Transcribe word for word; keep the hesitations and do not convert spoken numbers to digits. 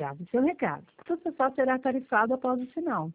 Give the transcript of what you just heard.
grave seu recado. Tudo só será tarifado após o sinal.